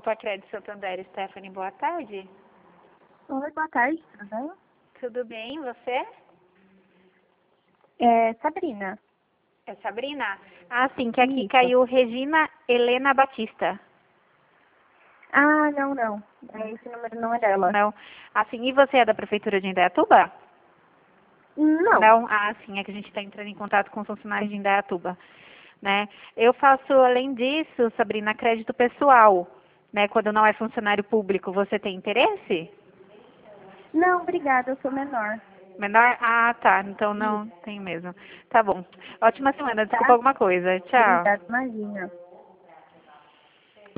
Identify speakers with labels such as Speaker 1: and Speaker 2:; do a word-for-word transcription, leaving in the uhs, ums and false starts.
Speaker 1: Copa Crédito Santander, Stephanie, boa tarde.
Speaker 2: Oi, boa tarde, tudo bem?
Speaker 1: Tudo bem, você?
Speaker 2: É Sabrina.
Speaker 1: É Sabrina? Ah, sim, que aqui
Speaker 2: Isso.
Speaker 1: caiu Regina Helena Batista.
Speaker 2: Ah, não, não. É, esse número não é dela.
Speaker 1: Não. Assim, e você é da Prefeitura de Indaiatuba?
Speaker 2: Não.
Speaker 1: Não? Ah, sim, é que a gente está entrando em contato com os funcionários de Indaiatuba, né? Eu faço, além disso, Sabrina, crédito pessoal, né? Quando não é funcionário público, você tem interesse?
Speaker 2: Não, obrigada, eu sou menor.
Speaker 1: Menor? Ah, tá. Então
Speaker 2: Isso,
Speaker 1: não tem mesmo. Tá bom. Ótima semana. Desculpa
Speaker 2: tá?
Speaker 1: alguma coisa. Tchau.
Speaker 2: Obrigada, imagina.